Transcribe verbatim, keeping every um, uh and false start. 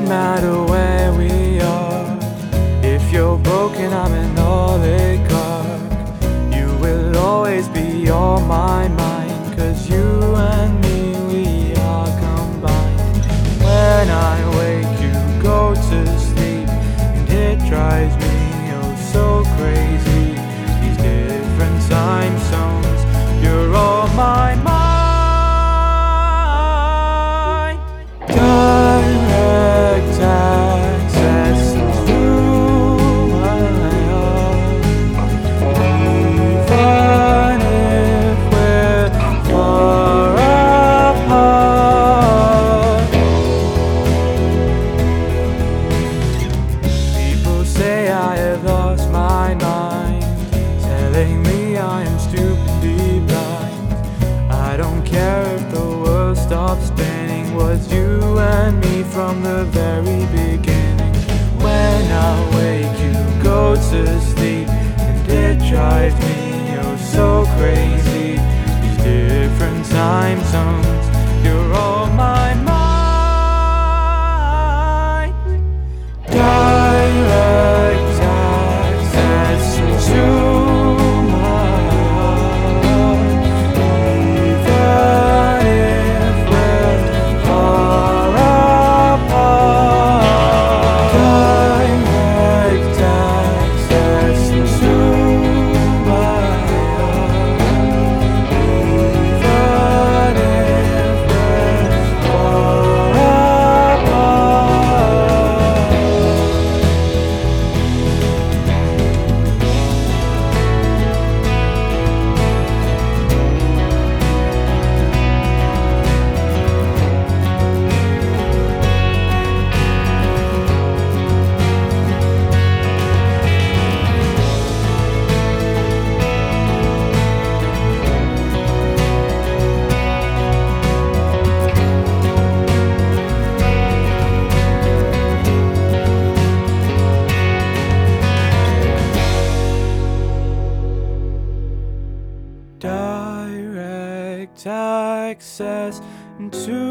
doesn't matter where we are. If you're broken, I'm an oligarch. You will always be on my mind, 'cause you and me, we are combined. When I wake, you go to sleep, and it drives me oh so crazy. These different time zones, you're on my mind. Direct access to my heart, even if we're far apart. People say I have lost my mind, telling me I am stupidly blind. I don't care if the world stops spinning, was you and me from the very beginning. When I wake, you go to sleep, and it drives me oh so crazy. These different time zones, you're on my mind. Direct access to my heart, even if we're far apart. Direct access to my heart, even if we're far apart. Direct access to